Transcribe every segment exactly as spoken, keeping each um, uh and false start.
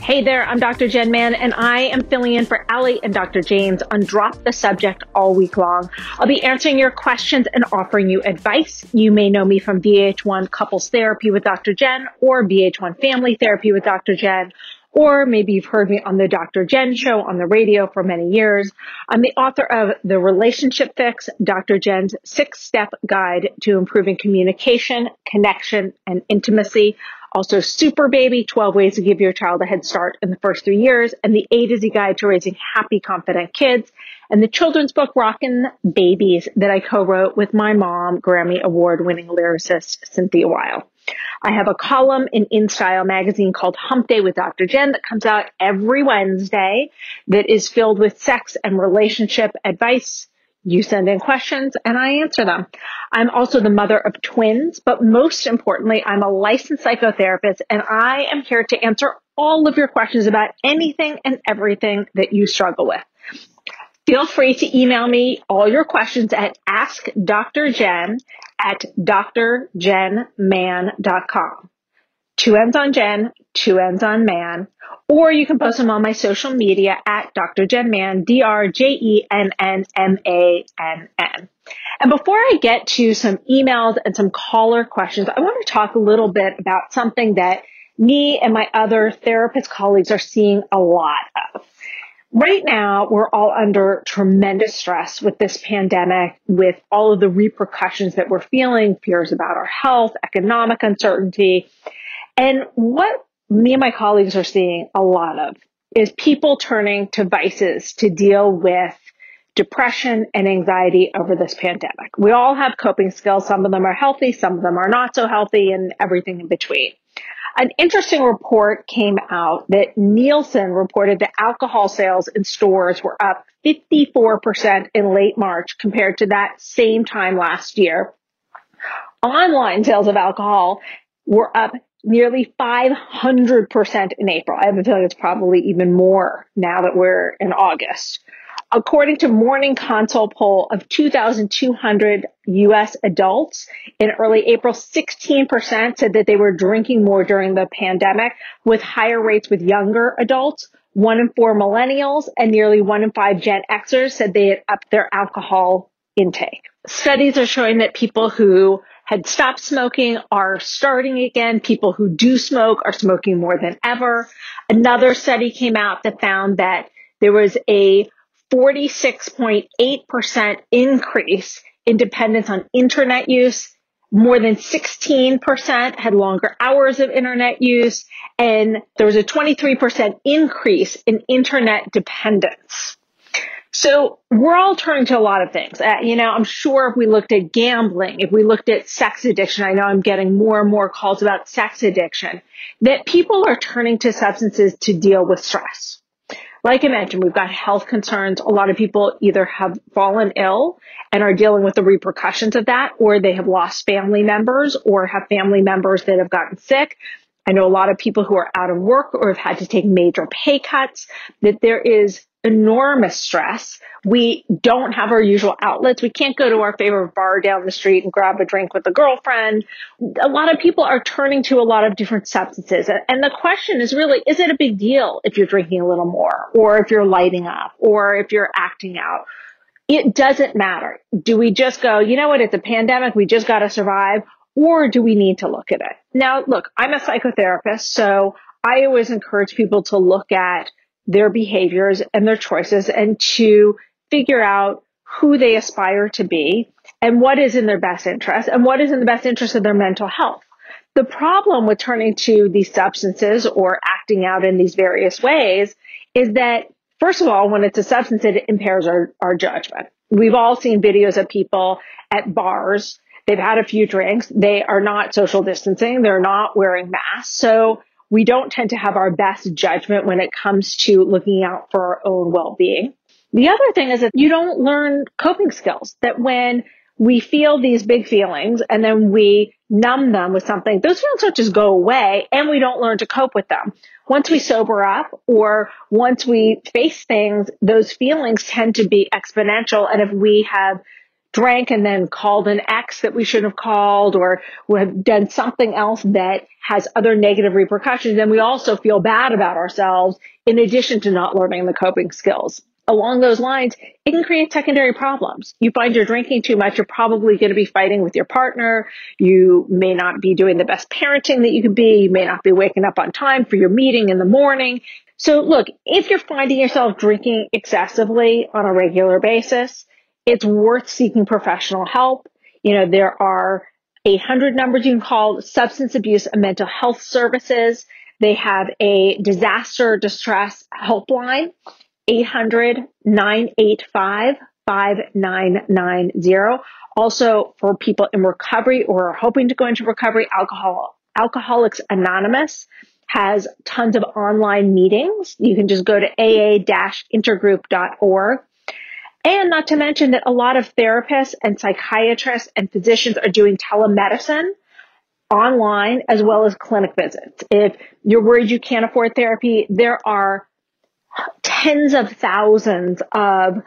Hey there, I'm Doctor Jen Mann, and I am filling in for Allie and Doctor James on Drop the Subject all week long. I'll be answering your questions and offering you advice. You may know me from V H one Couples Therapy with Doctor Jen or V H one Family Therapy with Doctor Jen, or maybe you've heard me on the Doctor Jen Show on the radio for many years. I'm the author of The Relationship Fix, Doctor Jen's six-step guide to improving communication, connection, and intimacy. Also, Super Baby, twelve ways to give your child a head start in the first three years, and the A to Z guide to raising happy, confident kids, and the children's book, Rockin' Babies, that I co-wrote with my mom, Grammy Award-winning lyricist Cynthia Weil. I have a column in InStyle magazine called Hump Day with Doctor Jen that comes out every Wednesday that is filled with sex and relationship advice. You send in questions and I answer them. I'm also the mother of twins, but most importantly, I'm a licensed psychotherapist and I am here to answer all of your questions about anything and everything that you struggle with. Feel free to email me all your questions at ask Doctor Jen at d r jen mann dot com. Two ends on Jen, two ends on man. Or you can post them on my social media at Doctor Jen Mann, D R J E N N M A N N. And before I get to some emails and some caller questions, I want to talk a little bit about something that me and my other therapist colleagues are seeing a lot of. Right now, we're all under tremendous stress with this pandemic, with all of the repercussions that we're feeling, fears about our health, economic uncertainty. And what me and my colleagues are seeing a lot of is people turning to vices to deal with depression and anxiety over this pandemic. We all have coping skills. Some of them are healthy, some of them are not so healthy, and everything in between. An interesting report came out that Nielsen reported that alcohol sales in stores were up fifty-four percent in late March compared to that same time last year. Online sales of alcohol were up nearly five hundred percent in April. I have a feeling it's probably even more now that we're in August. According to Morning Consult poll of two thousand two hundred U S adults in early April, sixteen percent said that they were drinking more during the pandemic, with higher rates with younger adults. One in four millennials and nearly one in five Gen Xers said they had upped their alcohol intake. Studies are showing that people who had stopped smoking are starting again. People who do smoke are smoking more than ever. Another study came out that found that there was a forty-six point eight percent increase in dependence on internet use. More than sixteen percent had longer hours of internet use, and there was a twenty-three percent increase in internet dependence. So we're all turning to a lot of things. Uh, you know, I'm sure if we looked at gambling, if we looked at sex addiction, I know I'm getting more and more calls about sex addiction, that people are turning to substances to deal with stress. Like I mentioned, we've got health concerns. A lot of people either have fallen ill and are dealing with the repercussions of that, or they have lost family members or have family members that have gotten sick. I know a lot of people who are out of work or have had to take major pay cuts, that there is enormous stress. We don't have our usual outlets. We can't go to our favorite bar down the street and grab a drink with a girlfriend. A lot of people are turning to a lot of different substances. And the question is really, is it a big deal if you're drinking a little more, or if you're lighting up, or if you're acting out? It doesn't matter. Do we just go, you know what, it's a pandemic, we just got to survive, or do we need to look at it? Now, look, I'm a psychotherapist, so I always encourage people to look at their behaviors and their choices and to figure out who they aspire to be and what is in their best interest and what is in the best interest of their mental health. The problem with turning to these substances or acting out in these various ways is that, first of all, when it's a substance, it impairs our, our judgment. We've all seen videos of people at bars. They've had a few drinks. They are not social distancing. They're not wearing masks. So we don't tend to have our best judgment when it comes to looking out for our own well-being. The other thing is that you don't learn coping skills, that when we feel these big feelings and then we numb them with something, those feelings don't just go away and we don't learn to cope with them. Once we sober up or once we face things, those feelings tend to be exponential. And if we have drank and then called an ex that we shouldn't have called, or we have done something else that has other negative repercussions, then we also feel bad about ourselves in addition to not learning the coping skills. Along those lines, it can create secondary problems. You find you're drinking too much, you're probably going to be fighting with your partner. You may not be doing the best parenting that you could be. You may not be waking up on time for your meeting in the morning. So look, if you're finding yourself drinking excessively on a regular basis, it's worth seeking professional help. You know, there are eight hundred numbers you can call, substance abuse and mental health services. They have a disaster distress helpline, eight hundred, nine eight five, five nine nine zero. Also, for people in recovery or are hoping to go into recovery, Alcohol, Alcoholics Anonymous has tons of online meetings. You can just go to a a dash intergroup dot org. And not to mention that a lot of therapists and psychiatrists and physicians are doing telemedicine online as well as clinic visits. If you're worried you can't afford therapy, there are tens of thousands of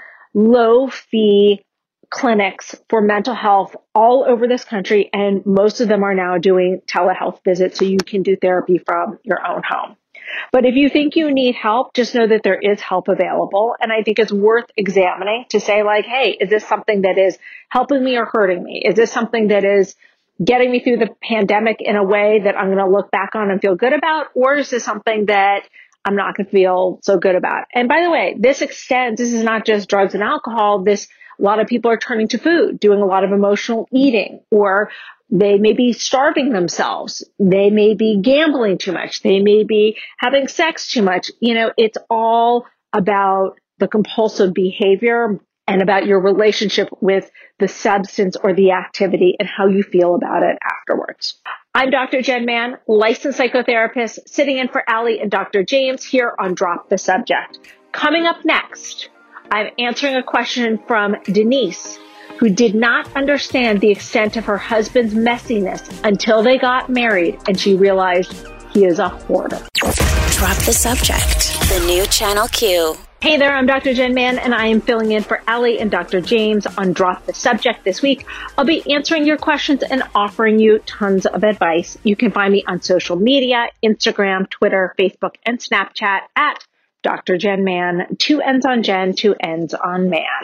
low-fee clinics for mental health all over this country, and most of them are now doing telehealth visits so you can do therapy from your own home. But if you think you need help, just know that there is help available. And I think it's worth examining to say, like, hey, is this something that is helping me or hurting me? Is this something that is getting me through the pandemic in a way that I'm going to look back on and feel good about? Or is this something that I'm not going to feel so good about? And by the way, this extends, this is not just drugs and alcohol. This, a lot of people are turning to food, doing a lot of emotional eating, or they may be starving themselves. They may be gambling too much. They may be having sex too much. You know, it's all about the compulsive behavior and about your relationship with the substance or the activity and how you feel about it afterwards. I'm Doctor Jen Mann, licensed psychotherapist, sitting in for Allie and Doctor James here on Drop the Subject. Coming up next, I'm answering a question from Denise, who did not understand the extent of her husband's messiness until they got married and she realized he is a hoarder. Drop the Subject, the new Channel Q. Hey there, I'm Doctor Jen Mann, and I am filling in for Allie and Doctor James on Drop the Subject this week. I'll be answering your questions and offering you tons of advice. You can find me on social media, Instagram, Twitter, Facebook, and Snapchat at Doctor Jen Mann. Two N's on Jen, two N's on Man.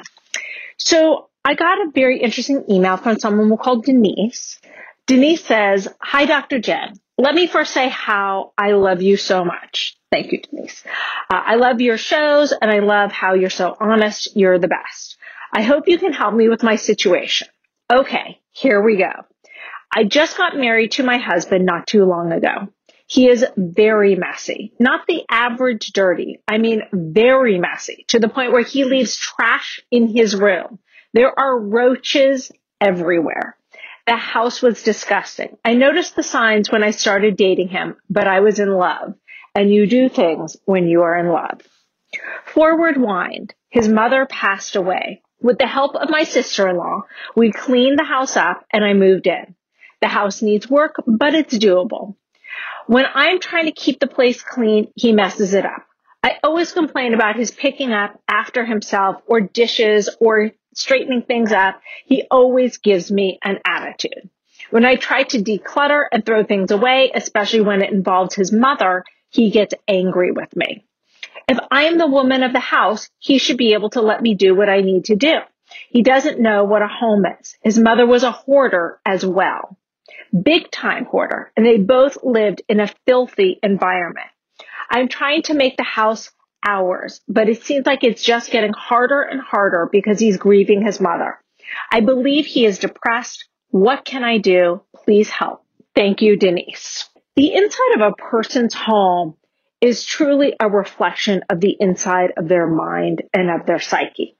So I got a very interesting email from someone called Denise. Denise says, "Hi, Doctor Jen. Let me first say how I love you so much." Thank you, Denise. Uh, I love your shows and I love how you're so honest. You're the best. I hope you can help me with my situation. Okay, here we go. I just got married to my husband not too long ago. He is very messy, not the average dirty. I mean, very messy, to the point where he leaves trash in his room. There are roaches everywhere. The house was disgusting. I noticed the signs when I started dating him, but I was in love. And you do things when you are in love. Forward wind, his mother passed away. With the help of my sister-in-law, we cleaned the house up and I moved in. The house needs work, but it's doable. When I'm trying to keep the place clean, he messes it up. I always complain about his picking up after himself or dishes or straightening things up. He always gives me an attitude. When I try to declutter and throw things away, especially when it involves his mother, he gets angry with me. If I am the woman of the house, he should be able to let me do what I need to do. He doesn't know what a home is. His mother was a hoarder as well. Big time hoarder, and they both lived in a filthy environment. I'm trying to make the house ours, but it seems like it's just getting harder and harder because he's grieving his mother. I believe he is depressed. What can I do? Please help. Thank you, Denise. The inside of a person's home is truly a reflection of the inside of their mind and of their psyche.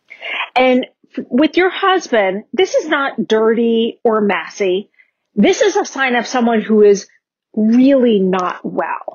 And with your husband, this is not dirty or messy. This is a sign of someone who is really not well.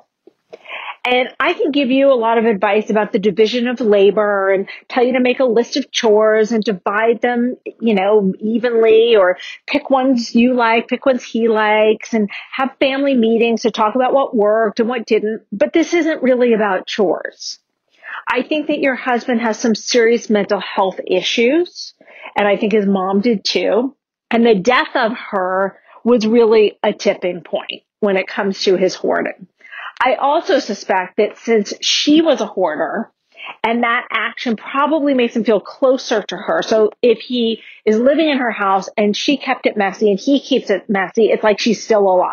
And I can give you a lot of advice about the division of labor and tell you to make a list of chores and divide them, you know, evenly, or pick ones you like, pick ones he likes, and have family meetings to talk about what worked and what didn't. But this isn't really about chores. I think that your husband has some serious mental health issues, And I think his mom did too. And the death of her was really a tipping point when it comes to his hoarding. I also suspect that since she was a hoarder, and that action probably makes him feel closer to her. So if he is living in her house and she kept it messy and he keeps it messy, it's like she's still alive.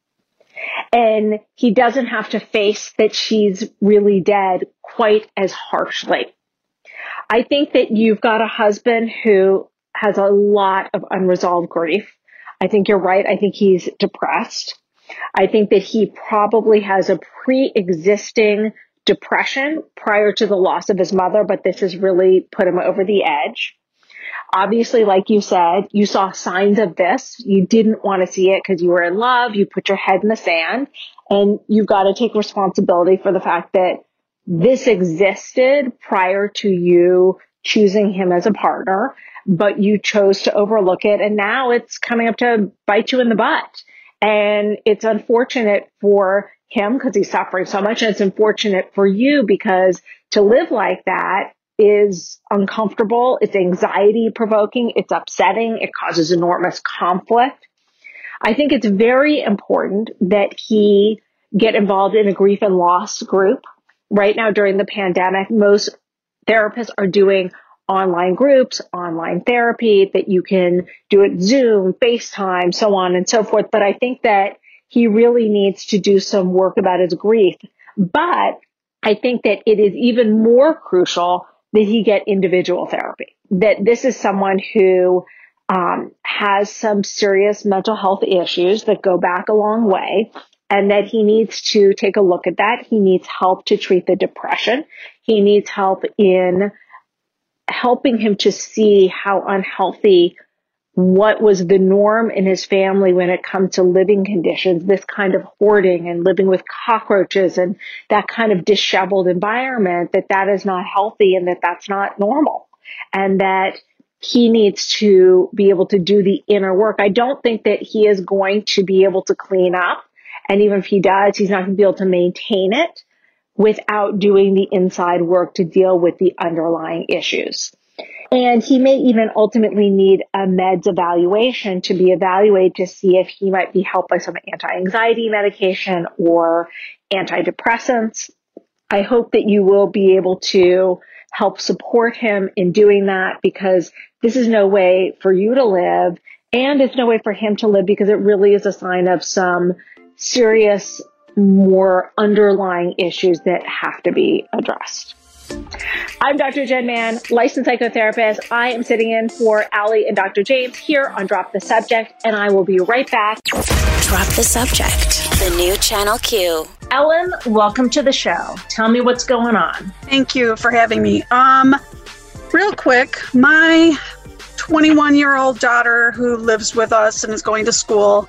And he doesn't have to face that she's really dead quite as harshly. I think that you've got a husband who has a lot of unresolved grief. I think you're right. I think he's depressed. I think that he probably has a pre-existing depression prior to the loss of his mother, but this has really put him over the edge. Obviously, like you said, you saw signs of this. You didn't want to see it because you were in love. You put your head in the sand, and you've got to take responsibility for the fact that this existed prior to you choosing him as a partner, but you chose to overlook it. And now it's coming up to bite you in the butt. And it's unfortunate for him because he's suffering so much. And it's unfortunate for you because to live like that is uncomfortable. It's anxiety provoking. It's upsetting. It causes enormous conflict. I think it's very important that he get involved in a grief and loss group. Right now during the pandemic, most therapists are doing online groups, online therapy that you can do it Zoom, FaceTime, so on and so forth. But I think that he really needs to do some work about his grief. But I think that it is even more crucial that he get individual therapy, that this is someone who um, has some serious mental health issues that go back a long way, and that he needs to take a look at that. He needs help to treat the depression. He needs help in helping him to see how unhealthy what was the norm in his family when it comes to living conditions, this kind of hoarding and living with cockroaches and that kind of disheveled environment, that that is not healthy and that that's not normal, and that he needs to be able to do the inner work. I don't think that he is going to be able to clean up. And even if he does, he's not going to be able to maintain it without doing the inside work to deal with the underlying issues. And he may even ultimately need a meds evaluation to be evaluated to see if he might be helped by some anti-anxiety medication or antidepressants. I hope that you will be able to help support him in doing that, because this is no way for you to live, and it's no way for him to live, because it really is a sign of some serious, more underlying issues that have to be addressed. I'm Doctor Jen Mann, licensed psychotherapist. I am sitting in for Allie and Doctor James here on Drop the Subject, and I will be right back. Drop the Subject, the new Channel Q. Ellen, welcome to the show. Tell me what's going on. Thank you for having me. Um, real quick, my twenty-one-year-old daughter who lives with us and is going to school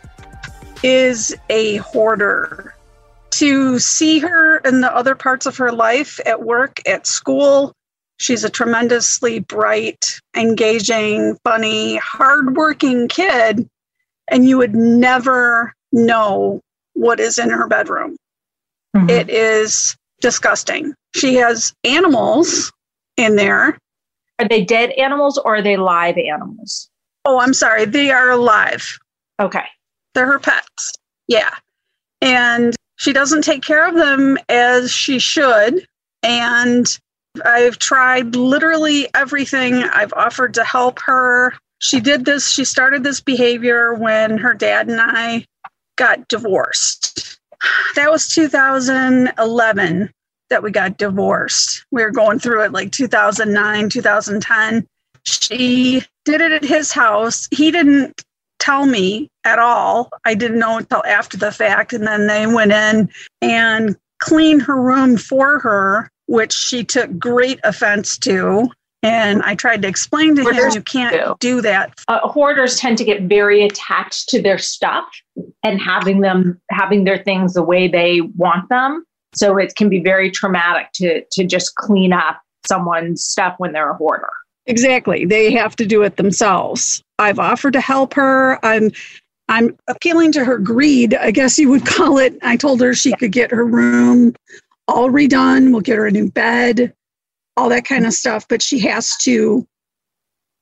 is a hoarder. To see her in the other parts of her life, at work, at school, she's a tremendously bright, engaging, funny, hardworking kid, and you would never know what is in her bedroom. Mm-hmm. It is disgusting. She has animals in there. Are they dead animals or are they live animals? Oh, I'm sorry. They are alive. Okay. They're her pets. Yeah. And she doesn't take care of them as she should. And I've tried literally everything. I've offered to help her. She did this. She started this behavior when her dad and I got divorced. That was two thousand eleven that we got divorced. We were going through it like two thousand nine, two thousand ten. She did it at his house. He didn't tell me at all. I didn't know until after the fact. And then they went in and cleaned her room for her, which she took great offense to. And I tried to explain to hoarders him, you can't do, do that. Uh, hoarders tend to get very attached to their stuff and having them, having their things the way they want them. So it can be very traumatic to, to just clean up someone's stuff when they're a hoarder. Exactly. They have to do it themselves. I've offered to help her. I'm I'm appealing to her greed, I guess you would call it. I told her she could get her room all redone. We'll get her a new bed, all that kind of stuff. But she has to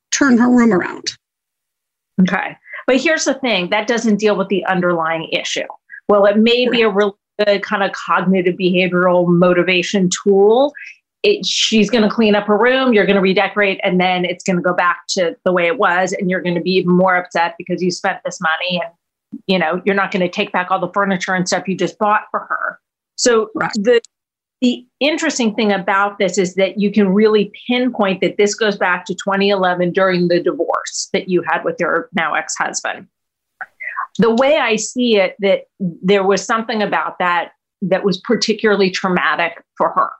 turn her room around. Okay. But here's the thing, that doesn't deal with the underlying issue. Well, it may be a really good kind of cognitive behavioral motivation tool. It, she's going to clean up her room, you're going to redecorate, and then it's going to go back to the way it was. And you're going to be even more upset because you spent this money and, you know, you're not going to take back all the furniture and stuff you just bought for her. So right. the The interesting thing about this is that you can really pinpoint that this goes back to twenty eleven during the divorce that you had with your now ex-husband. The way I see it, that there was something about that that was particularly traumatic for her.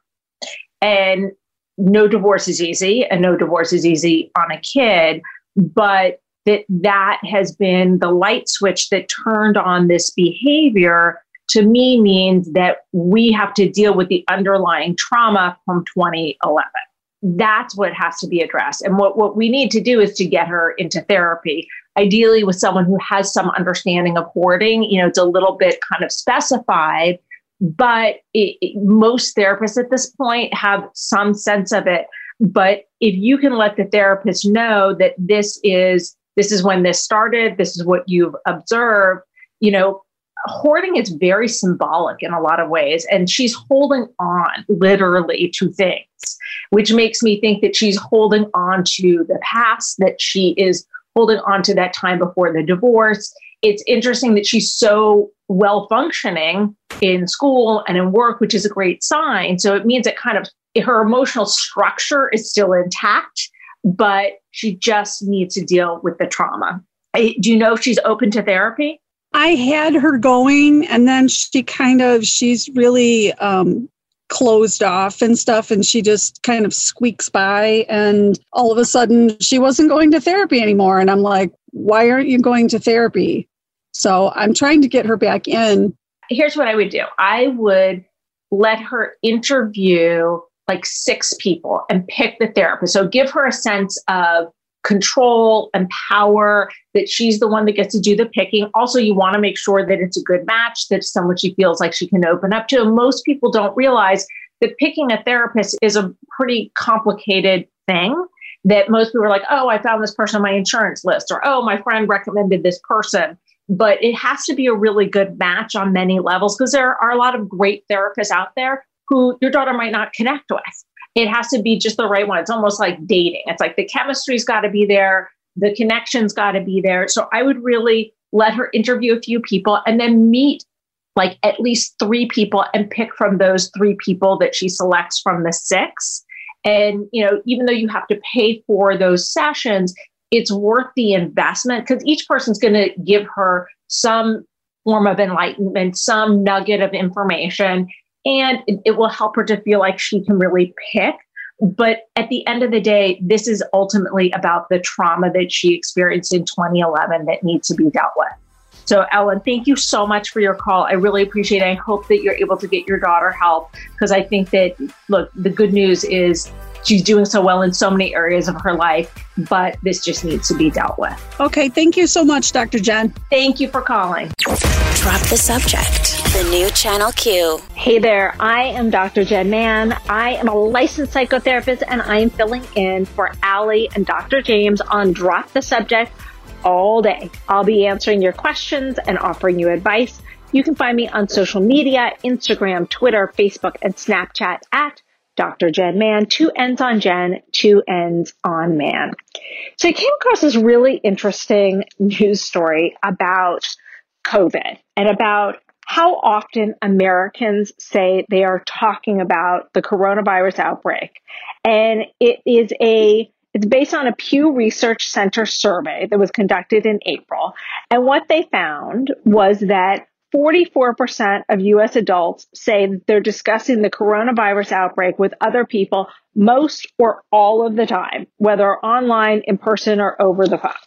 And no divorce is easy, and no divorce is easy on a kid, but that that has been the light switch that turned on this behavior, to me means that we have to deal with the underlying trauma from twenty eleven. That's what has to be addressed. And what, what we need to do is to get her into therapy, ideally with someone who has some understanding of hoarding. You know, it's a little bit kind of specified, but it, it, most therapists at this point have some sense of it. But if you can let the therapist know that this is, this is when this started, this is what you've observed, you know, hoarding is very symbolic in a lot of ways, and she's holding on literally to things, which makes me think that she's holding on to the past, that she is holding on to that time before the divorce. It's interesting that she's so well functioning in school and in work, which is a great sign. So it means that kind of her emotional structure is still intact, but she just needs to deal with the trauma. Do you know if she's open to therapy? I had her going, and then she kind of, she's really um, closed off and stuff, and she just kind of squeaks by, and all of a sudden she wasn't going to therapy anymore. And I'm like, why aren't you going to therapy? So I'm trying to get her back in. Here's what I would do. I would let her interview like six people and pick the therapist. So give her a sense of control and power, that she's the one that gets to do the picking. Also, you want to make sure that it's a good match, that someone she feels like she can open up to. And most people don't realize that picking a therapist is a pretty complicated thing, that most people are like, oh, I found this person on my insurance list, or, oh, my friend recommended this person. But it has to be a really good match on many levels, because there are a lot of great therapists out there who your daughter might not connect with. It has to be just the right one. It's almost like dating. It's like the chemistry's got to be there. The connection's got to be there. So I would really let her interview a few people and then meet like at least three people and pick from those three people that she selects from the six. And, you know, even though you have to pay for those sessions, it's worth the investment, because each person's going to give her some form of enlightenment, some nugget of information. And it, it will help her to feel like she can really pick. But at the end of the day, this is ultimately about the trauma that she experienced in twenty eleven that needs to be dealt with. So, Ellen, thank you so much for your call. I really appreciate it. I hope that you're able to get your daughter help, because I think that, look, the good news is she's doing so well in so many areas of her life, but this just needs to be dealt with. Okay. Thank you so much, Doctor Jen. Thank you for calling. Drop the subject. The new Channel Q. Hey there. I am Doctor Jen Mann. I am a licensed psychotherapist, and I am filling in for Allie and Doctor James on Drop the Subject all day. I'll be answering your questions and offering you advice. You can find me on social media, Instagram, Twitter, Facebook, and Snapchat at Doctor Jen Mann, two N's on Jen, two N's on Mann. So I came across this really interesting news story about COVID and about how often Americans say they are talking about the coronavirus outbreak. And it is a, it's based on a Pew Research Center survey that was conducted in April. And what they found was that forty-four percent of U S adults say that they're discussing the coronavirus outbreak with other people most or all of the time, whether online, in person, or over the phone.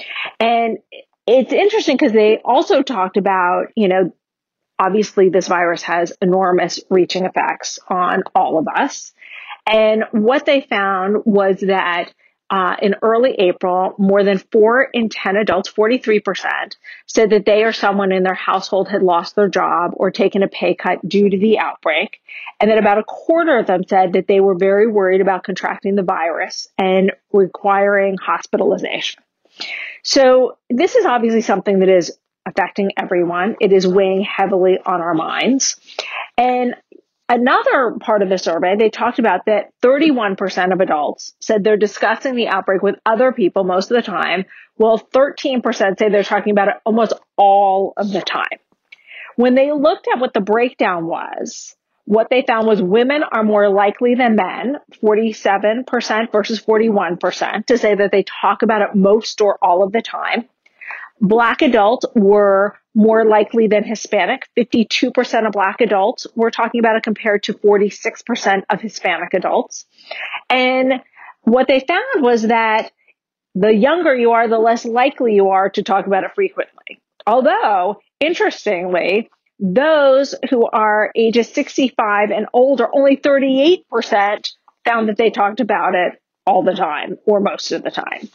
And it's interesting because they also talked about, you know, obviously this virus has enormous reaching effects on all of us. And what they found was that uh, in early April, more than four in ten adults, forty-three percent, said that they or someone in their household had lost their job or taken a pay cut due to the outbreak. And then about a quarter of them said that they were very worried about contracting the virus and requiring hospitalization. So this is obviously something that is affecting everyone. It is weighing heavily on our minds. And another part of the survey, they talked about that thirty-one percent of adults said they're discussing the outbreak with other people most of the time, while thirteen percent say they're talking about it almost all of the time. When they looked at what the breakdown was, what they found was women are more likely than men, forty-seven percent versus forty-one percent, to say that they talk about it most or all of the time. Black adults were more likely than Hispanic. fifty-two percent of Black adults were talking about it compared to forty-six percent of Hispanic adults. And what they found was that the younger you are, the less likely you are to talk about it frequently. Although, interestingly, those who are ages sixty-five and older, only thirty-eight percent found that they talked about it all the time or most of the time.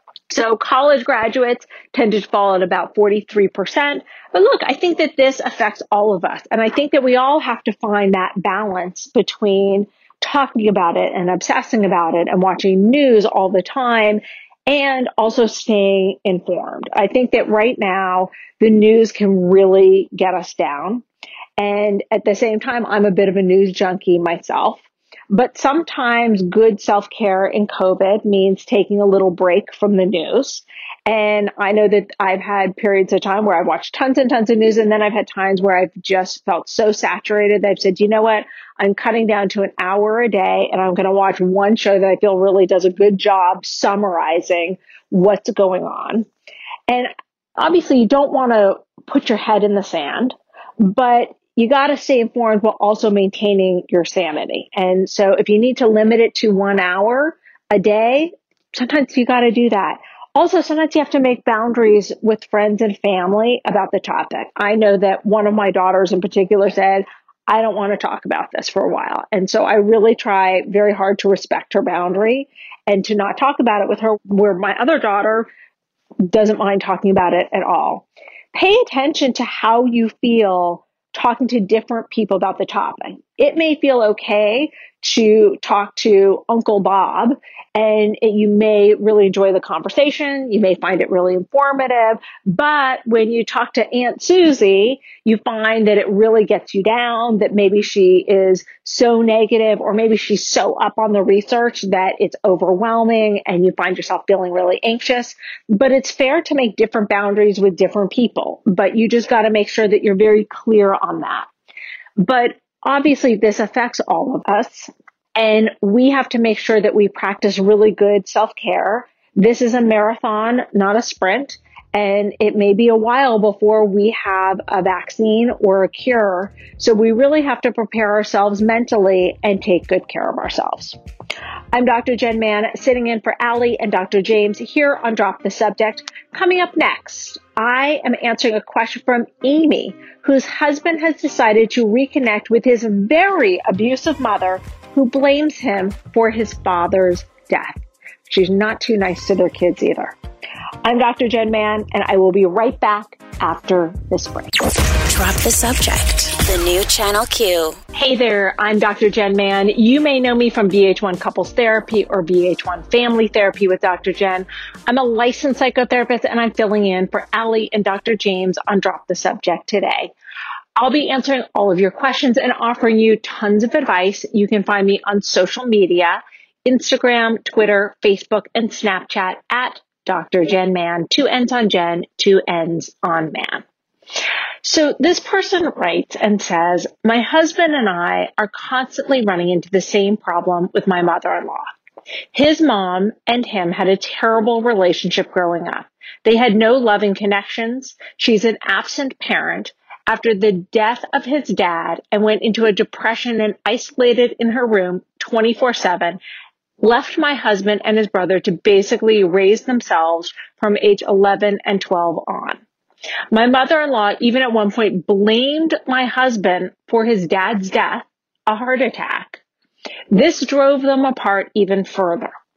So college graduates tended to fall at about forty-three percent. But look, I think that this affects all of us. And I think that we all have to find that balance between talking about it and obsessing about it and watching news all the time and also staying informed. I think that right now the news can really get us down. And at the same time, I'm a bit of a news junkie myself. But sometimes good self-care in COVID means taking a little break from the news. And I know that I've had periods of time where I've watched tons and tons of news, and then I've had times where I've just felt so saturated that I've said, you know what, I'm cutting down to an hour a day, and I'm going to watch one show that I feel really does a good job summarizing what's going on. And obviously, you don't want to put your head in the sand, but you got to stay informed while also maintaining your sanity. And so if you need to limit it to one hour a day, sometimes you got to do that. Also, sometimes you have to make boundaries with friends and family about the topic. I know that one of my daughters in particular said, I don't want to talk about this for a while. And so I really try very hard to respect her boundary and to not talk about it with her, where my other daughter doesn't mind talking about it at all. Pay attention to how you feel talking to different people about the topic. It may feel okay to talk to Uncle Bob, and it, you may really enjoy the conversation. You may find it really informative. But when you talk to Aunt Susie, you find that it really gets you down, that maybe she is so negative, or maybe she's so up on the research that it's overwhelming and you find yourself feeling really anxious. But it's fair to make different boundaries with different people. But you just got to make sure that you're very clear on that. But obviously, this affects all of us, and we have to make sure that we practice really good self-care. This is a marathon, not a sprint, and it may be a while before we have a vaccine or a cure. So we really have to prepare ourselves mentally and take good care of ourselves. I'm Doctor Jen Mann, sitting in for Allie and Doctor James here on Drop the Subject. Coming up next, I am answering a question from Amy, whose husband has decided to reconnect with his very abusive mother, who blames him for his father's death. She's not too nice to their kids either. I'm Doctor Jen Mann, and I will be right back after this break. Drop the Subject, the new Channel Q. Hey there, I'm Doctor Jen Mann. You may know me from V H one Couples Therapy or V H one Family Therapy with Doctor Jen. I'm a licensed psychotherapist, and I'm filling in for Allie and Doctor James on Drop the Subject today. I'll be answering all of your questions and offering you tons of advice. You can find me on social media, Instagram, Twitter, Facebook, and Snapchat at Doctor Jen Mann, two N's on Jen, two N's on Mann. So this person writes and says, my husband and I are constantly running into the same problem with my mother-in-law. His mom and him had a terrible relationship growing up. They had no loving connections. She's an absent parent after the death of his dad and went into a depression and isolated in her room twenty-four seven, left my husband and his brother to basically raise themselves from age eleven and twelve on. My mother-in-law even at one point blamed my husband for his dad's death, a heart attack. This drove them apart even further.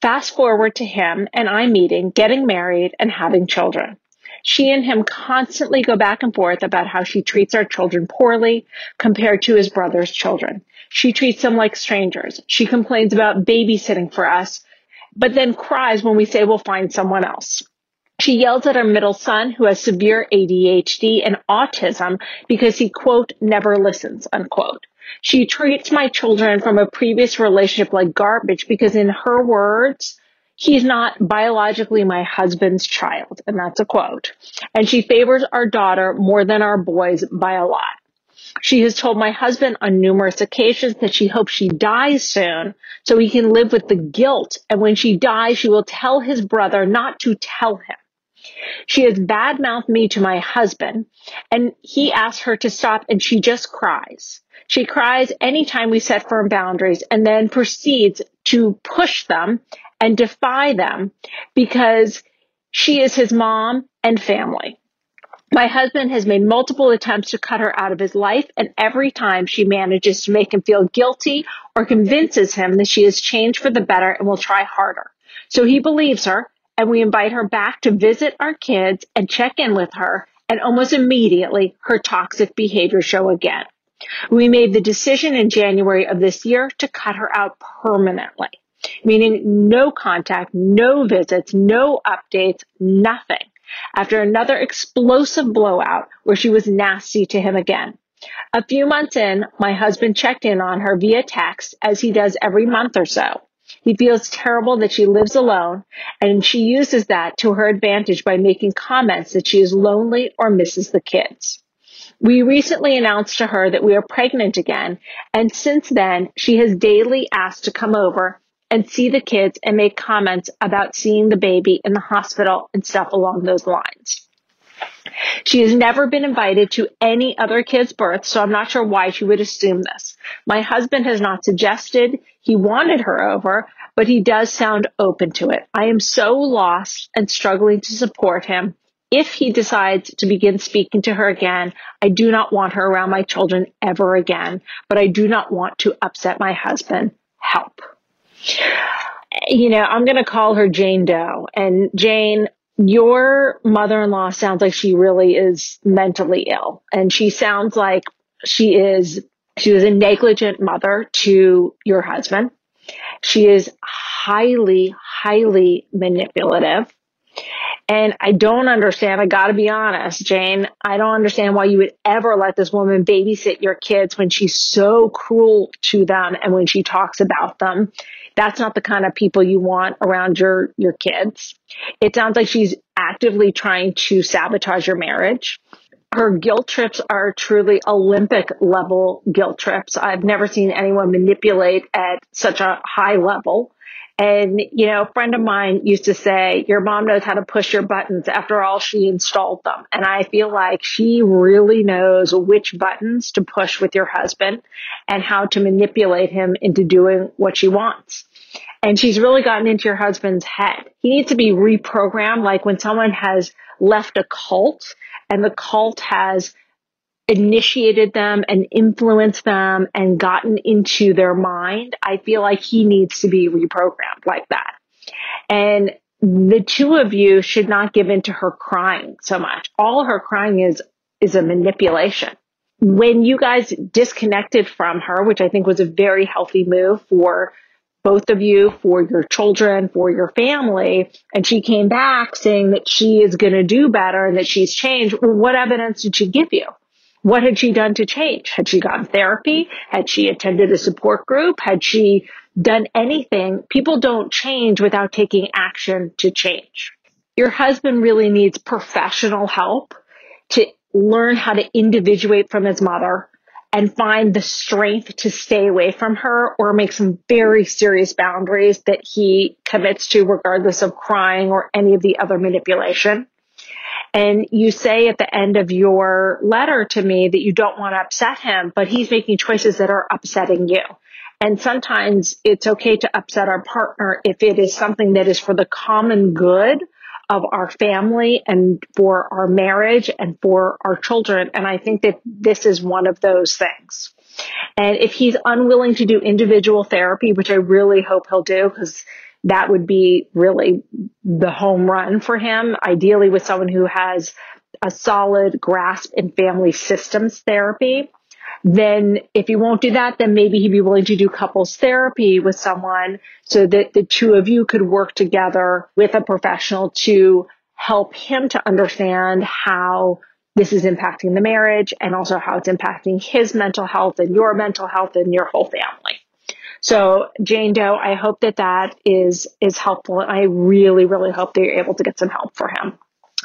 Fast forward to him and I meeting, getting married, and having children. She and him constantly go back and forth about how she treats our children poorly compared to his brother's children. She treats them like strangers. She complains about babysitting for us, but then cries when we say we'll find someone else. She yells at our middle son, who has severe A D H D and autism, because he, quote, never listens, unquote. She treats my children from a previous relationship like garbage because, in her words, he's not biologically my husband's child, and that's a quote. And she favors our daughter more than our boys by a lot. She has told my husband on numerous occasions that she hopes she dies soon so he can live with the guilt, and when she dies, she will tell his brother not to tell him. She has badmouthed me to my husband, and he asks her to stop, and she just cries. She cries anytime we set firm boundaries and then proceeds to push them and defy them because she is his mom and family. My husband has made multiple attempts to cut her out of his life, and every time she manages to make him feel guilty or convinces him that she has changed for the better and will try harder. So he believes her, and we invite her back to visit our kids and check in with her, and almost immediately her toxic behavior show again. We made the decision in January of this year to cut her out permanently, meaning no contact, no visits, no updates, nothing, after another explosive blowout where she was nasty to him again. A few months in, my husband checked in on her via text, as he does every month or so. He feels terrible that she lives alone, and she uses that to her advantage by making comments that she is lonely or misses the kids. We recently announced to her that we are pregnant again, and since then, she has daily asked to come over and see the kids and make comments about seeing the baby in the hospital and stuff along those lines. She has never been invited to any other kid's birth, so I'm not sure why she would assume this. My husband has not suggested he wanted her over, but he does sound open to it. I am so lost and struggling to support him. If he decides to begin speaking to her again, I do not want her around my children ever again, but I do not want to upset my husband. Help. You know, I'm going to call her Jane Doe. And Jane, your mother-in-law sounds like she really is mentally ill. And she sounds like she is, she was a negligent mother to your husband. She is highly, highly manipulative. And I don't understand. I got to be honest, Jane, I don't understand why you would ever let this woman babysit your kids when she's so cruel to them and when she talks about them. That's not the kind of people you want around your, your kids. It sounds like she's actively trying to sabotage your marriage. Her guilt trips are truly Olympic level guilt trips. I've never seen anyone manipulate at such a high level. And, you know, a friend of mine used to say, your mom knows how to push your buttons. After all, she installed them. And I feel like she really knows which buttons to push with your husband and how to manipulate him into doing what she wants. And she's really gotten into your husband's head. He needs to be reprogrammed, like when someone has left a cult and the cult has initiated them and influenced them and gotten into their mind. I feel like he needs to be reprogrammed like that. And the two of you should not give in to her crying so much. All her crying is, is a manipulation. When you guys disconnected from her, which I think was a very healthy move for both of you, for your children, for your family, and she came back saying that she is going to do better and that she's changed, well, what evidence did she give you? What had she done to change? Had she gotten therapy? Had she attended a support group? Had she done anything? People don't change without taking action to change. Your husband really needs professional help to learn how to individuate from his mother and find the strength to stay away from her or make some very serious boundaries that he commits to regardless of crying or any of the other manipulation. And you say at the end of your letter to me that you don't want to upset him, but he's making choices that are upsetting you. And sometimes it's okay to upset our partner if it is something that is for the common good of our family and for our marriage and for our children. And I think that this is one of those things. And if he's unwilling to do individual therapy, which I really hope he'll do, because that would be really the home run for him, ideally with someone who has a solid grasp in family systems therapy. Then if he won't do that, then maybe he'd be willing to do couples therapy with someone so that the two of you could work together with a professional to help him to understand how this is impacting the marriage and also how it's impacting his mental health and your mental health and your whole family. So Jane Doe, I hope that that is, is helpful. And I really, really hope that you're able to get some help for him.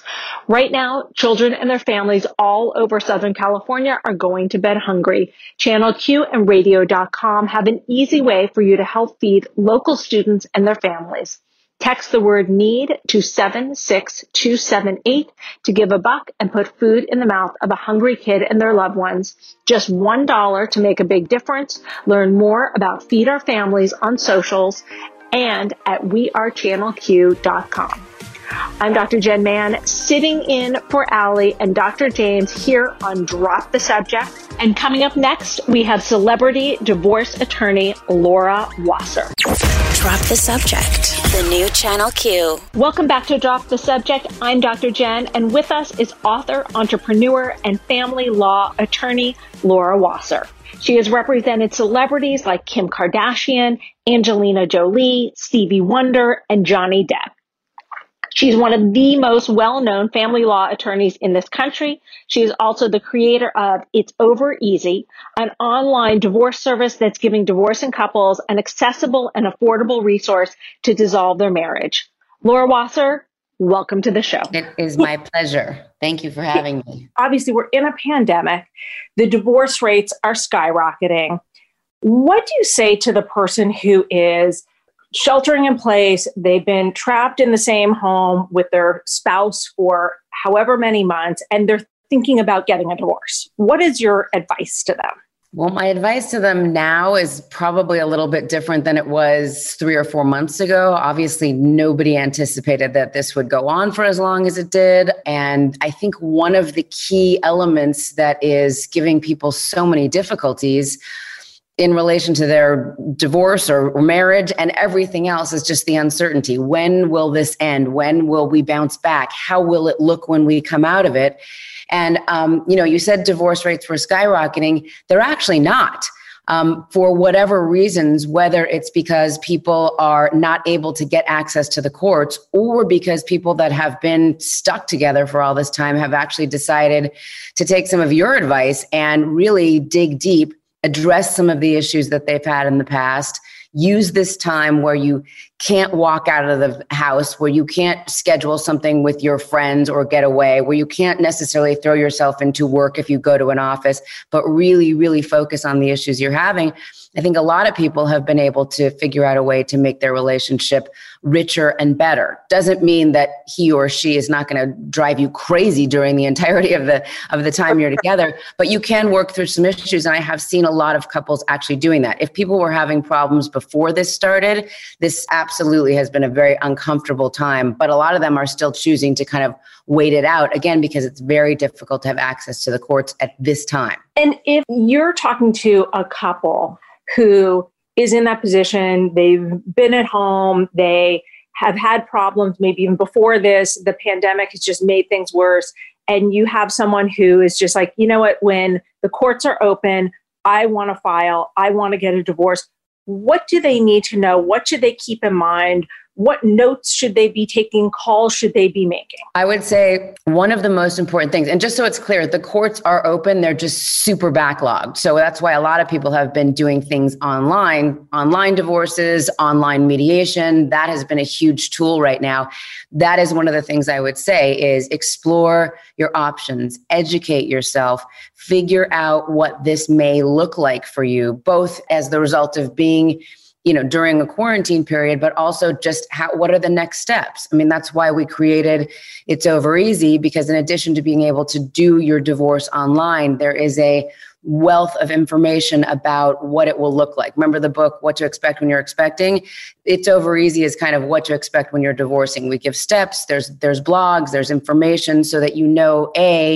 Right now, children and their families all over Southern California are going to bed hungry. Channel Q and radio dot com have an easy way for you to help feed local students and their families. Text the word NEED to seven six two seven eight to give a buck and put food in the mouth of a hungry kid and their loved ones. Just one dollar to make a big difference. Learn more about Feed Our Families on socials and at we are channel q dot com. I'm Doctor Jen Mann, sitting in for Allie and Doctor James here on Drop the Subject. And coming up next, we have celebrity divorce attorney Laura Wasser. Drop the Subject, the new Channel Q. Welcome back to Drop the Subject. I'm Doctor Jen, and with us is author, entrepreneur, and family law attorney Laura Wasser. She has represented celebrities like Kim Kardashian, Angelina Jolie, Stevie Wonder, and Johnny Depp. She's one of the most well-known family law attorneys in this country. She is also the creator of It's Over Easy, an online divorce service that's giving divorcing couples an accessible and affordable resource to dissolve their marriage. Laura Wasser, welcome to the show. It is my pleasure. Thank you for having me. Obviously, we're in a pandemic. The divorce rates are skyrocketing. What do you say to the person who is sheltering in place? They've been trapped in the same home with their spouse for however many months, and they're thinking about getting a divorce. What is your advice to them? Well, my advice to them now is probably a little bit different than it was three or four months ago. Obviously, nobody anticipated that this would go on for as long as it did. And I think one of the key elements that is giving people so many difficulties in relation to their divorce or marriage and everything else is just the uncertainty. When will this end? When will we bounce back? How will it look when we come out of it? And, um, you know, you said divorce rates were skyrocketing. They're actually not. Um, for whatever reasons, whether it's because people are not able to get access to the courts or because people that have been stuck together for all this time have actually decided to take some of your advice and really dig deep, address some of the issues that they've had in the past, use this time where you can't walk out of the house, where you can't schedule something with your friends or get away, where you can't necessarily throw yourself into work if you go to an office, but really, really focus on the issues you're having. I think a lot of people have been able to figure out a way to make their relationship richer and better. Doesn't mean that he or she is not going to drive you crazy during the entirety of the of the time you're together, but you can work through some issues. And I have seen a lot of couples actually doing that. If people were having problems before this started, this absolutely has been a very uncomfortable time, but a lot of them are still choosing to kind of wait it out, again, because it's very difficult to have access to the courts at this time. And if you're talking to a couple who is in that position, they've been at home, they have had problems, maybe even before this, the pandemic has just made things worse. And you have someone who is just like, you know what, when the courts are open, I want to file, I want to get a divorce. What do they need to know? What should they keep in mind? What notes should they be taking? Calls should they be making? I would say one of the most important things, and just so it's clear, the courts are open. They're just super backlogged. So that's why a lot of people have been doing things online, online divorces, online mediation. That has been a huge tool right now. That is one of the things I would say is explore your options, educate yourself, figure out what this may look like for you, both as the result of being you know, during a quarantine period, but also just how, what are the next steps? I mean, that's why we created It's Over Easy, because in addition to being able to do your divorce online, there is a wealth of information about what it will look like. Remember the book, What to Expect When You're Expecting? It's Over Easy is kind of what to expect when you're divorcing. We give steps, there's, there's blogs, there's information so that you know, A,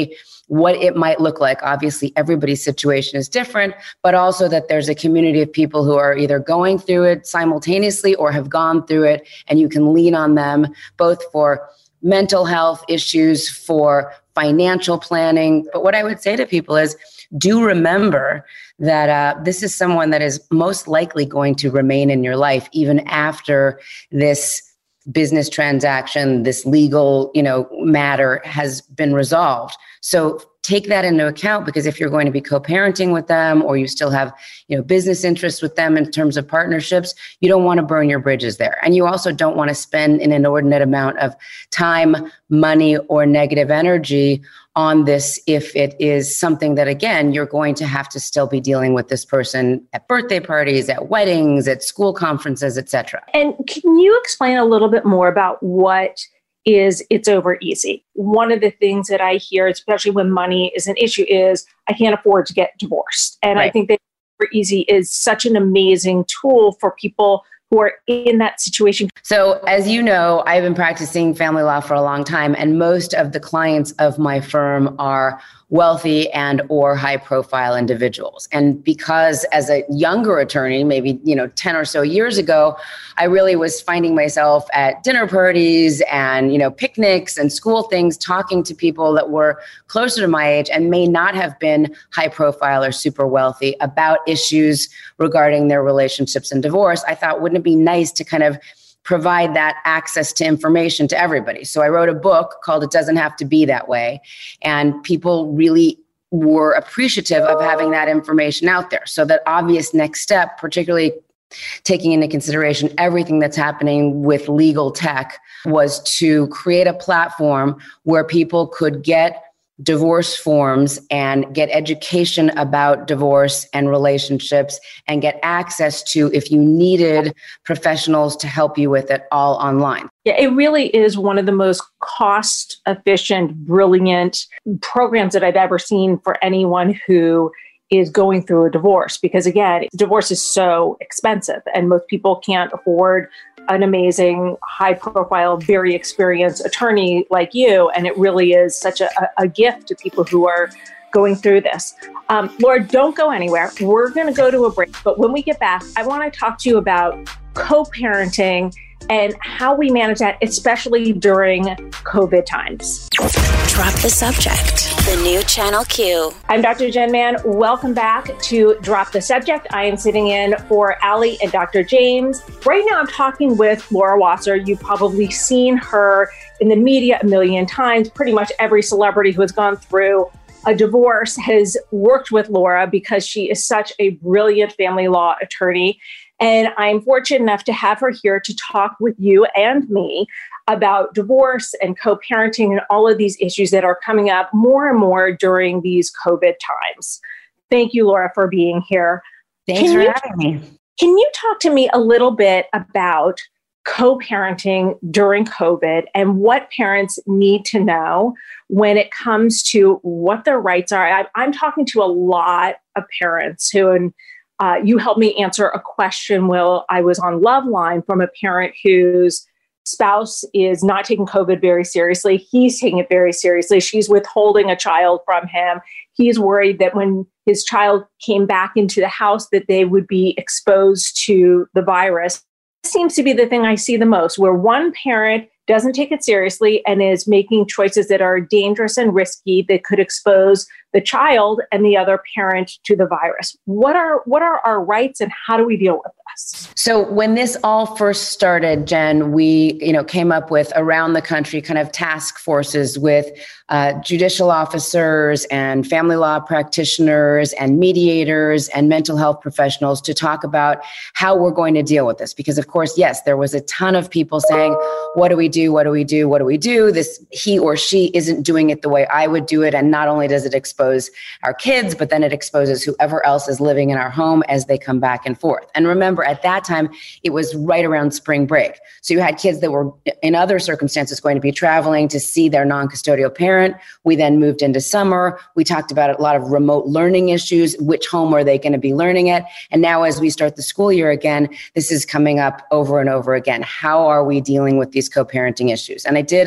what it might look like. Obviously, everybody's situation is different, but also that there's a community of people who are either going through it simultaneously or have gone through it, and you can lean on them both for mental health issues, for financial planning. But what I would say to people is, do remember that uh, this is someone that is most likely going to remain in your life even after this business transaction, this legal, you know, matter has been resolved. So take that into account, because if you're going to be co-parenting with them, or you still have, you know, business interests with them in terms of partnerships, you don't want to burn your bridges there. And you also don't want to spend an inordinate amount of time, money, or negative energy on this if it is something that, again, you're going to have to still be dealing with this person at birthday parties, at weddings, at school conferences, et cetera. And can you explain a little bit more about what is It's Over Easy? One of the things that I hear, especially when money is an issue, is I can't afford to get divorced. And right. I think that It's Over Easy is such an amazing tool for people who are in that situation. So as you know, I've been practicing family law for a long time, and most of the clients of my firm are wealthy and or high profile individuals. And because as a younger attorney, maybe, you know, ten or so years ago, I really was finding myself at dinner parties and, you know, picnics and school things, talking to people that were closer to my age and may not have been high profile or super wealthy about issues regarding their relationships and divorce. I thought, wouldn't it be nice to kind of provide that access to information to everybody? So I wrote a book called It Doesn't Have to Be That Way. And people really were appreciative of having that information out there. So that obvious next step, particularly taking into consideration everything that's happening with legal tech, was to create a platform where people could get divorce forms and get education about divorce and relationships, and get access to, if you needed professionals to help you with it, all online. Yeah, it really is one of the most cost efficient, brilliant programs that I've ever seen for anyone who is going through a divorce. Because again, divorce is so expensive and most people can't afford an amazing, high profile, very experienced attorney like you. And it really is such a, a gift to people who are going through this. Um, Laura, don't go anywhere. We're going to go to a break. But when we get back, I want to talk to you about co-parenting and how we manage that, especially during COVID times. Drop the Subject, the new Channel Q. I'm Doctor Jen Mann. Welcome back to Drop the Subject. I am sitting in for Allie and Doctor James. Right now, I'm talking with Laura Wasser. You've probably seen her in the media a million times. Pretty much every celebrity who has gone through a divorce has worked with Laura because she is such a brilliant family law attorney. And I'm fortunate enough to have her here to talk with you and me about divorce and co-parenting and all of these issues that are coming up more and more during these COVID times. Thank you, Laura, for being here. Thanks can for you, having me. Can you talk to me a little bit about co-parenting during COVID and what parents need to know when it comes to what their rights are? I, I'm talking to a lot of parents who, and Uh, you helped me answer a question while I was on Loveline from a parent whose spouse is not taking COVID very seriously. He's taking it very seriously. She's withholding a child from him. He's worried that when his child came back into the house that they would be exposed to the virus. It seems to be the thing I see the most, where one parent doesn't take it seriously and is making choices that are dangerous and risky that could expose the child and the other parent to the virus. What are what are our rights and how do we deal with this? So when this all first started, Jen, we you know came up with around the country kind of task forces with uh, judicial officers and family law practitioners and mediators and mental health professionals to talk about how we're going to deal with this. Because of course, yes, there was a ton of people saying, what do we do? What do we do? What do we do? This he or she isn't doing it the way I would do it. And not only does it expose our kids, but then it exposes whoever else is living in our home as they come back and forth. And remember, at that time, it was right around spring break. So you had kids that were in other circumstances going to be traveling to see their non-custodial parent. We then moved into summer. We talked about a lot of remote learning issues. Which home are they going to be learning at? And now as we start the school year again, this is coming up over and over again. How are we dealing with these co-parenting issues? And I did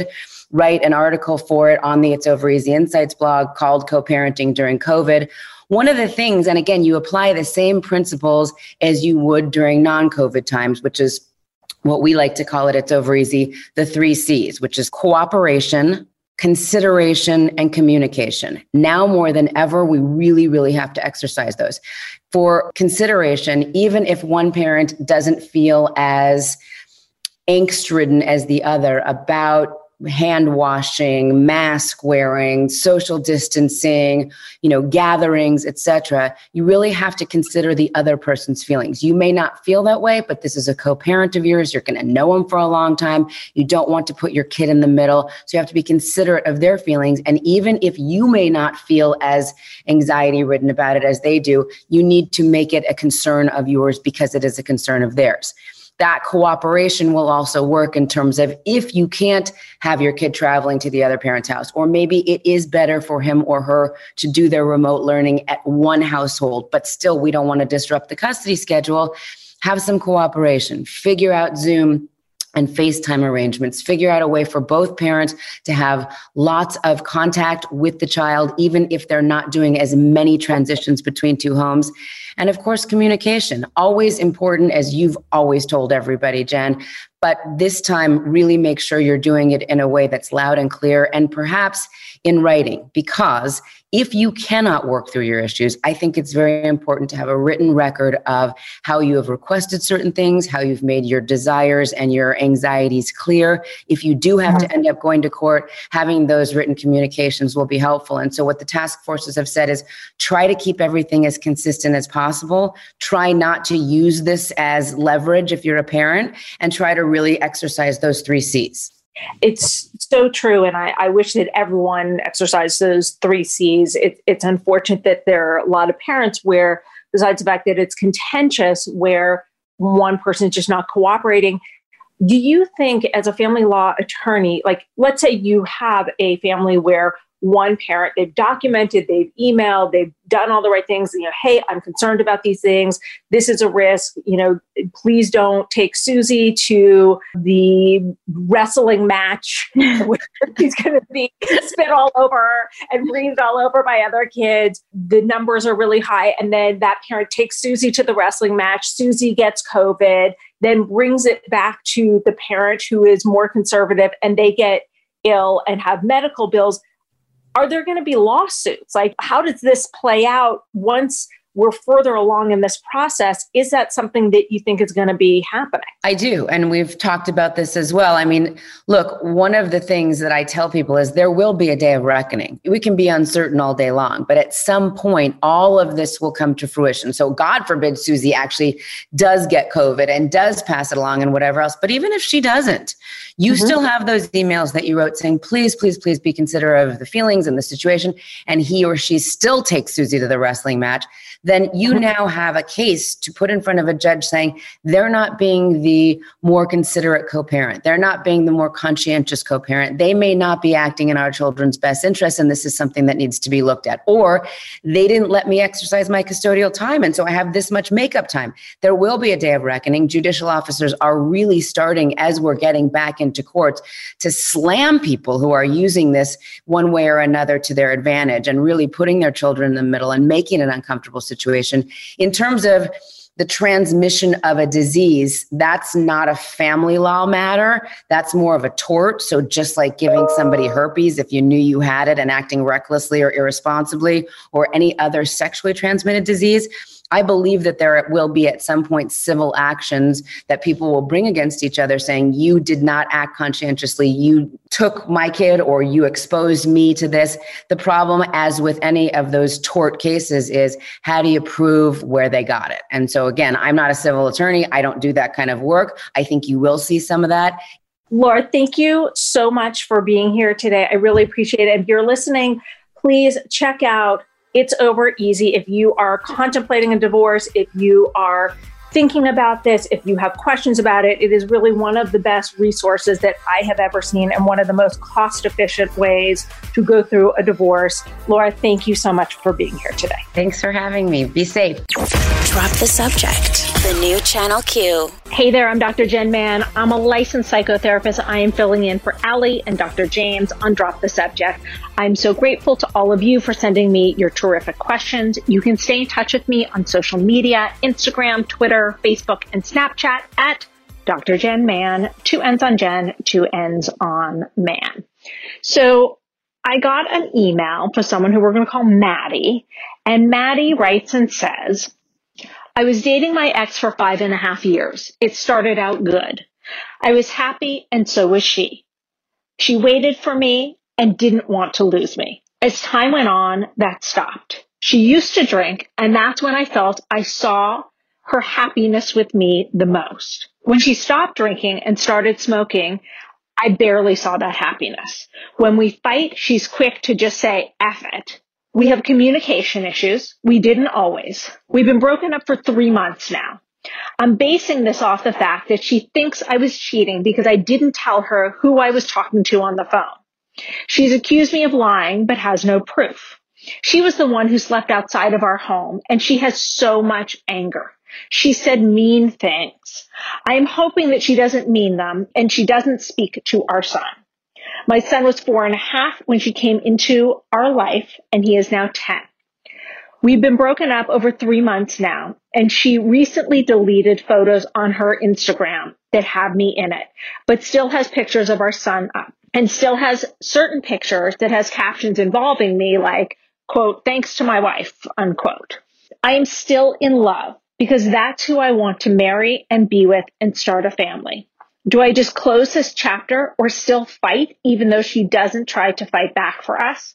write an article for it on the It's Over Easy Insights blog called Co-Parenting During COVID. One of the things, and again, you apply the same principles as you would during non-COVID times, which is what we like to call it, It's Over Easy, the three C's, which is cooperation, consideration, and communication. Now more than ever, we really, really have to exercise those. For consideration, even if one parent doesn't feel as angst-ridden as the other about hand washing, mask wearing, social distancing, you know, gatherings, et cetera, you really have to consider the other person's feelings. You may not feel that way, but this is a co-parent of yours. You're going to know them for a long time. You don't want to put your kid in the middle. So you have to be considerate of their feelings. And even if you may not feel as anxiety ridden about it as they do, you need to make it a concern of yours because it is a concern of theirs. That cooperation will also work in terms of if you can't have your kid traveling to the other parent's house, or maybe it is better for him or her to do their remote learning at one household, but still we don't want to disrupt the custody schedule. Have some cooperation, figure out Zoom and FaceTime arrangements, figure out a way for both parents to have lots of contact with the child, even if they're not doing as many transitions between two homes. And of course, communication, always important, as you've always told everybody, Jen. But this time, really make sure you're doing it in a way that's loud and clear, and perhaps in writing, because if you cannot work through your issues, I think it's very important to have a written record of how you have requested certain things, how you've made your desires and your anxieties clear. If you do have to end up going to court, having those written communications will be helpful. And so what the task forces have said is try to keep everything as consistent as possible. Try not to use this as leverage if you're a parent, and try to really exercise those three C's. It's so true. And I, I wish that everyone exercised those three C's. It, it's unfortunate that there are a lot of parents where, besides the fact that it's contentious, where one person is just not cooperating. Do you think, as a family law attorney, like, let's say you have a family where one parent, they've documented, they've emailed, they've done all the right things, you know, hey, I'm concerned about these things. This is a risk, you know, please don't take Susie to the wrestling match where she's going to be spit all over and breathed all over by other kids. The numbers are really high. And then that parent takes Susie to the wrestling match. Susie gets COVID, then brings it back to the parent who is more conservative, and they get ill and have medical bills. Are there going to be lawsuits? Like, how does this play out once we're further along in this process? Is that something that you think is going to be happening? I do. And we've talked about this as well. I mean, look, one of the things that I tell people is there will be a day of reckoning. We can be uncertain all day long, but at some point, all of this will come to fruition. So God forbid Susie actually does get COVID and does pass it along and whatever else. But even if she doesn't, you mm-hmm. still have those emails that you wrote saying, please, please, please be considerate of the feelings and the situation. And he or she still takes Susie to the wrestling match. Then you mm-hmm. now have a case to put in front of a judge saying they're not being the more considerate co-parent. They're not being the more conscientious co-parent. They may not be acting in our children's best interest, and this is something that needs to be looked at. Or they didn't let me exercise my custodial time, and so I have this much makeup time. There will be a day of reckoning. Judicial officers are really starting, as we're getting back into courts, to slam people who are using this one way or another to their advantage and really putting their children in the middle and making it an uncomfortable situation. In terms of the transmission of a disease, that's not a family law matter. That's more of a tort. So just like giving somebody herpes if you knew you had it and acting recklessly or irresponsibly, or any other sexually transmitted disease, I believe that there will be at some point civil actions that people will bring against each other saying, you did not act conscientiously, you took my kid or you exposed me to this. The problem, as with any of those tort cases, is how do you prove where they got it? And so again, I'm not a civil attorney. I don't do that kind of work. I think you will see some of that. Laura, thank you so much for being here today. I really appreciate it. If you're listening, please check out It's Over Easy. If you are contemplating a divorce, if you are thinking about this, if you have questions about it, it is really one of the best resources that I have ever seen and one of the most cost-efficient ways to go through a divorce. Laura, thank you so much for being here today. Thanks for having me. Be safe. Drop the Subject, the new Channel Q. Hey there, I'm Doctor Jen Mann. I'm a licensed psychotherapist. I am filling in for Allie and Doctor James on Drop the Subject. I'm so grateful to all of you for sending me your terrific questions. You can stay in touch with me on social media, Instagram, Twitter, Facebook, and Snapchat at Doctor Jen Mann, two N's on Jen, two N's on Man. So I got an email from someone who we're going to call Maddie, and Maddie writes and says, I was dating my ex for five and a half years. It started out good. I was happy, and so was she. She waited for me and didn't want to lose me. As time went on, that stopped. She used to drink, and that's when I felt I saw her happiness with me the most. When she stopped drinking and started smoking, I barely saw that happiness. When we fight, she's quick to just say, F it. We have communication issues. We didn't always. We've been broken up for three months now. I'm basing this off the fact that she thinks I was cheating because I didn't tell her who I was talking to on the phone. She's accused me of lying, but has no proof. She was the one who slept outside of our home, and she has so much anger. She said mean things. I am hoping that she doesn't mean them and she doesn't speak to our son. My son was four and a half when she came into our life, and he is now ten. We've been broken up over three months now, and she recently deleted photos on her Instagram that have me in it, but still has pictures of our son up, and still has certain pictures that has captions involving me like, quote, thanks to my wife, unquote. I am still in love, because that's who I want to marry and be with and start a family. Do I just close this chapter or still fight even though she doesn't try to fight back for us?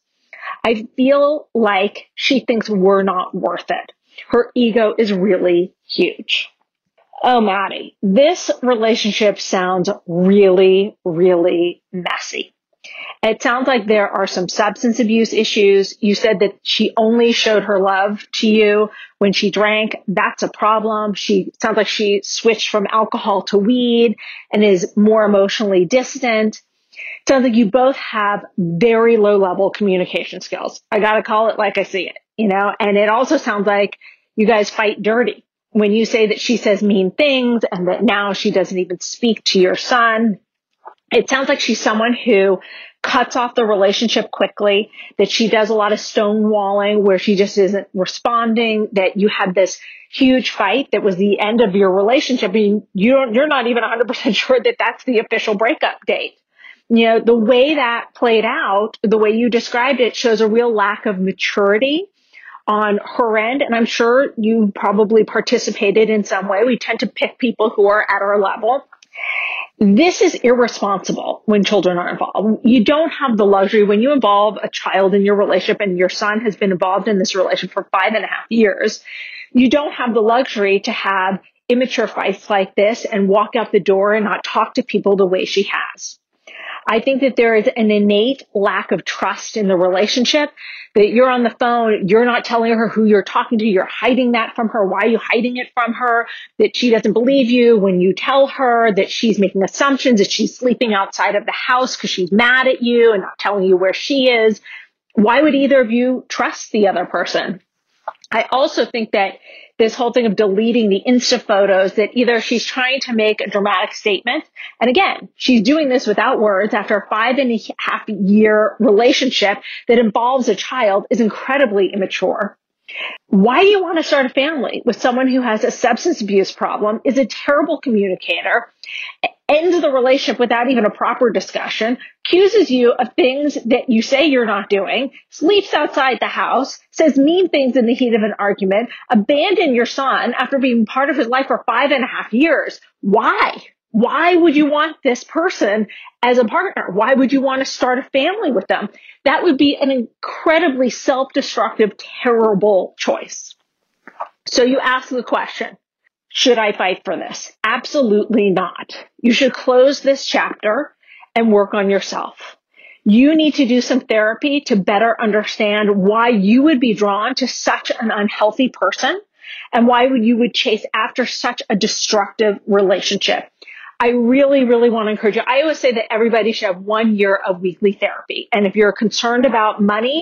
I feel like she thinks we're not worth it. Her ego is really huge. Oh, Maddie, this relationship sounds really, really messy. It sounds like there are some substance abuse issues. You said that she only showed her love to you when she drank. That's a problem. She sounds like she switched from alcohol to weed and is more emotionally distant. It sounds like you both have very low level communication skills. I got to call it like I see it, you know, and it also sounds like you guys fight dirty when you say that she says mean things and that now she doesn't even speak to your son. It sounds like she's someone who cuts off the relationship quickly, that she does a lot of stonewalling where she just isn't responding, that you had this huge fight that was the end of your relationship. I mean, you don't, you're not even one hundred percent sure that that's the official breakup date. You know, the way that played out, the way you described it, shows a real lack of maturity on her end. And I'm sure you probably participated in some way. We tend to pick people who are at our level. This is irresponsible when children are involved. You don't have the luxury when you involve a child in your relationship, and your son has been involved in this relationship for five and a half years. You don't have the luxury to have immature fights like this and walk out the door and not talk to people the way she has. I think that there is an innate lack of trust in the relationship, that you're on the phone, you're not telling her who you're talking to, you're hiding that from her. Why are you hiding it from her? That she doesn't believe you when you tell her, that she's making assumptions, that she's sleeping outside of the house because she's mad at you and not telling you where she is. Why would either of you trust the other person? I also think that this whole thing of deleting the Insta photos, that either she's trying to make a dramatic statement, and again, she's doing this without words after a five and a half year relationship that involves a child, is incredibly immature. Why do you want to start a family with someone who has a substance abuse problem, is a terrible communicator, ends the relationship without even a proper discussion, accuses you of things that you say you're not doing, sleeps outside the house, says mean things in the heat of an argument, abandon your son after being part of his life for five and a half years? Why? Why would you want this person as a partner? Why would you want to start a family with them? That would be an incredibly self-destructive, terrible choice. So you ask the question, should I fight for this? Absolutely not. You should close this chapter and work on yourself. You need to do some therapy to better understand why you would be drawn to such an unhealthy person and why would you would chase after such a destructive relationship. I really, really want to encourage you. I always say that everybody should have one year of weekly therapy. And if you're concerned about money,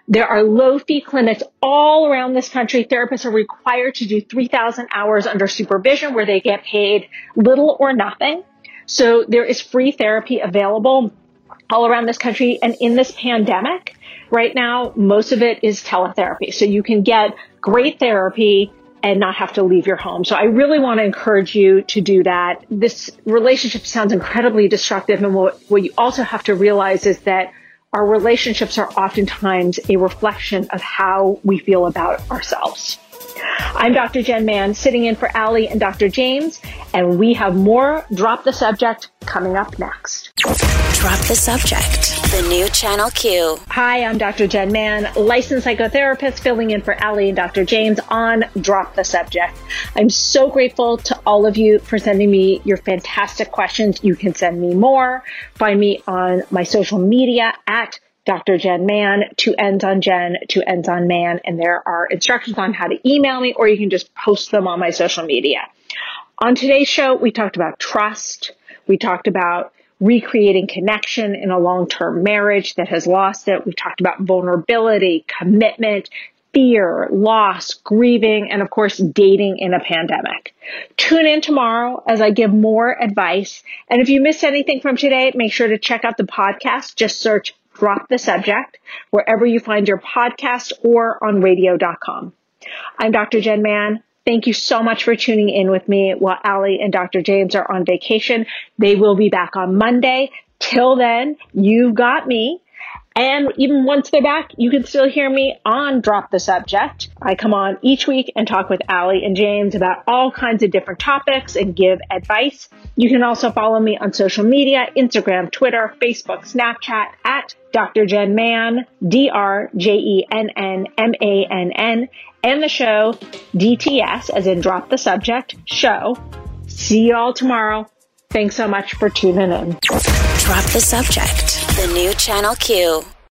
There are low-fee clinics all around this country. Therapists are required to do three thousand hours under supervision where they get paid little or nothing. So there is free therapy available all around this country. And in this pandemic, right now, most of it is teletherapy. So you can get great therapy and not have to leave your home. So I really want to encourage you to do that. This relationship sounds incredibly destructive. And what, what you also have to realize is that our relationships are oftentimes a reflection of how we feel about ourselves. I'm Doctor Jen Mann, sitting in for Allie and Doctor James, and we have more Drop the Subject coming up next. Drop the Subject, the new Channel Q. Hi, I'm Doctor Jen Mann, licensed psychotherapist, filling in for Allie and Doctor James on Drop the Subject. I'm so grateful to all of you for sending me your fantastic questions. You can send me more. Find me on my social media at Doctor Jen Mann, two N's on Jen, two N's on Mann, and there are instructions on how to email me, or you can just post them on my social media. On today's show, we talked about trust. We talked about recreating connection in a long-term marriage that has lost it. We've talked about vulnerability, commitment, fear, loss, grieving, and of course, dating in a pandemic. Tune in tomorrow as I give more advice. And if you missed anything from today, make sure to check out the podcast. Just search Drop the Subject wherever you find your podcast or on radio dot com. I'm Doctor Jen Mann. Thank you so much for tuning in with me while Allie and Doctor James are on vacation. They will be back on Monday. Till then, you've got me. And even once they're back, you can still hear me on Drop the Subject. I come on each week and talk with Allie and James about all kinds of different topics and give advice. You can also follow me on social media, Instagram, Twitter, Facebook, Snapchat at Doctor Jen Mann, D R J E N N M A N N, and the show D T S, as in Drop the Subject, show. See you all tomorrow. Thanks so much for tuning in. Drop the Subject, the new Channel Q.